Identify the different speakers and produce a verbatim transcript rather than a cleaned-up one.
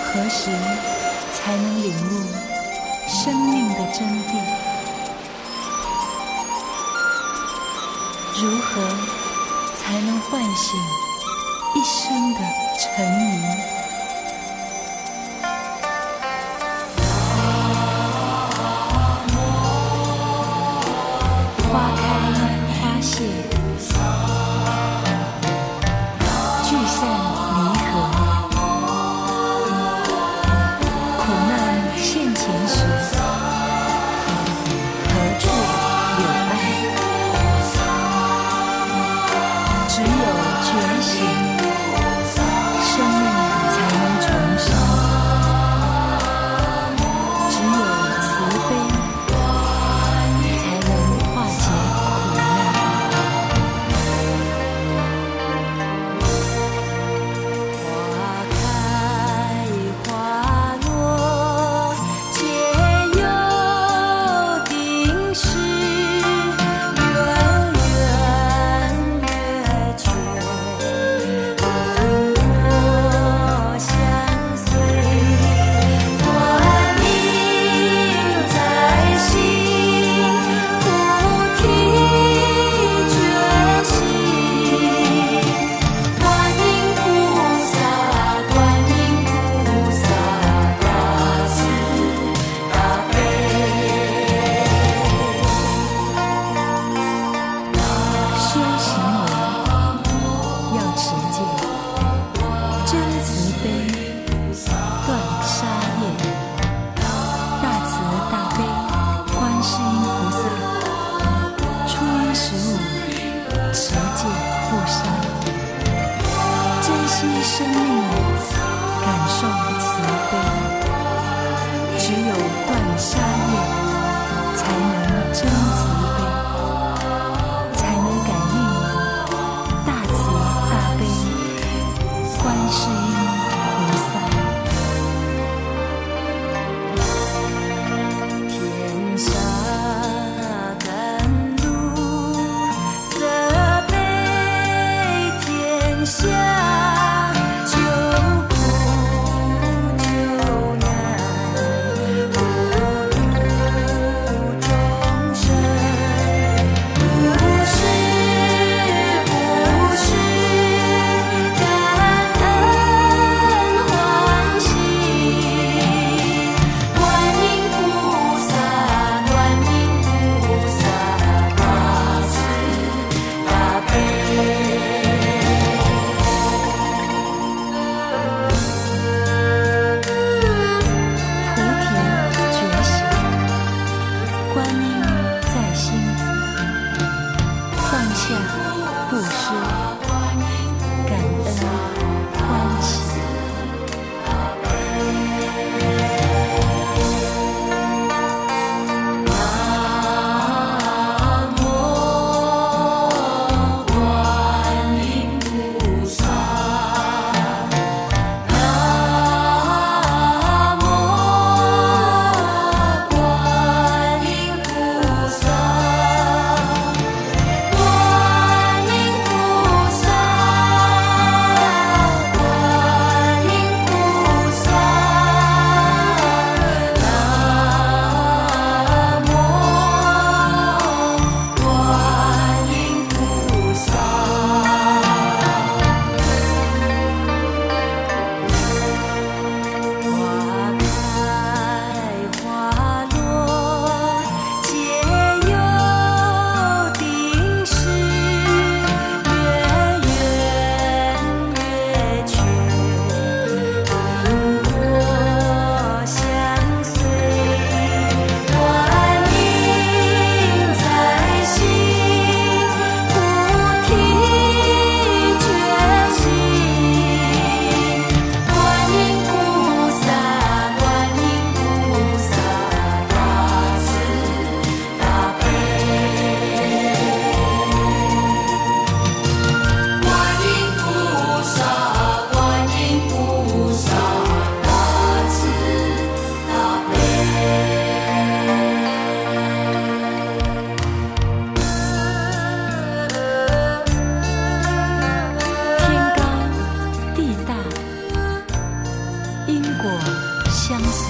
Speaker 1: 何时才能领悟生命的真谛？如何才能唤醒一生的沉迷？花开花谢，聚散离合，苦难现前时，何处有爱？只有觉醒，生命才能重生；只有慈悲，才能化解苦难。花开花落，皆有定时，圆圆月缺，灯火相随，观音在心，菩提觉醒。观音菩萨，观音菩萨，大慈大悲。修行为要持戒，真慈悲，断杀业。大慈大悲观世音菩萨，初一十五持戒护杀，珍惜生命，感受慈悲。只有断杀业，才能真慈悲，才能感应大慈大悲观世音菩萨。天下甘露，责备天下，救苦救难，普度众生。不是不是，感恩欢喜。观音菩萨，观音菩萨，大慈大悲。 相随。